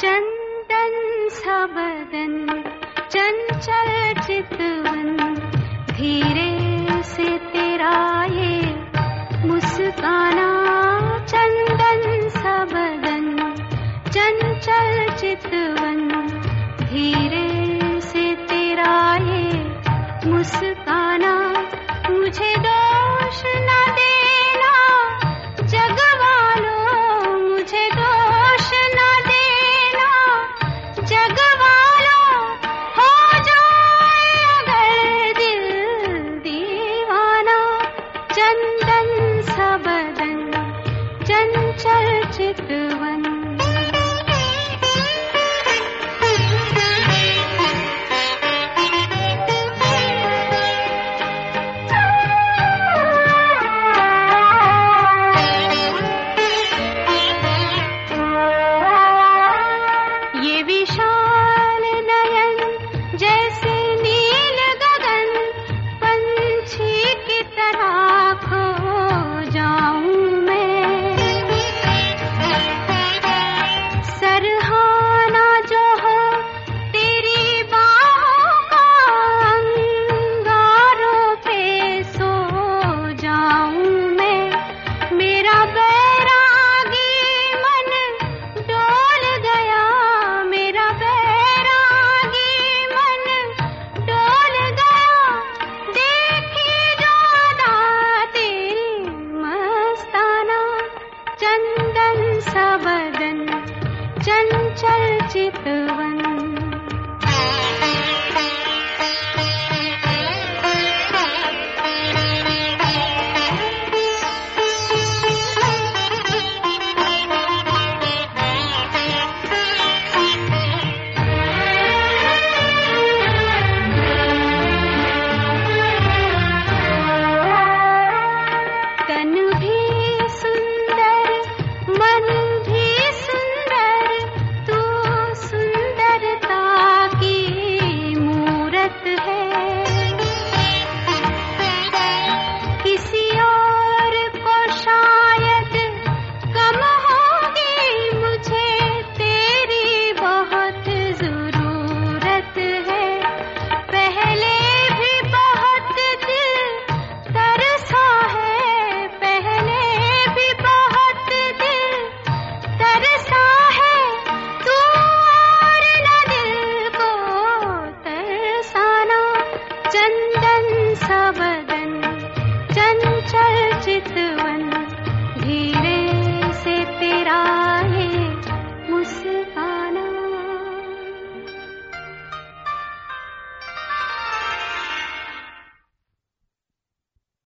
चंदन सा बदन चंचल चितवन, धीरे से तेरा ये मुस्काना। चंदन सा बदन चंचल चितवन, धीरे से तेरा ये मुस्काना। मुझे दोष न देना जगवालो, मुझे दोष न देना जगवालो। हो जाए अगर दिल दीवाना। चंदन सा बदन चंचल चितवन। चंचल चितवन।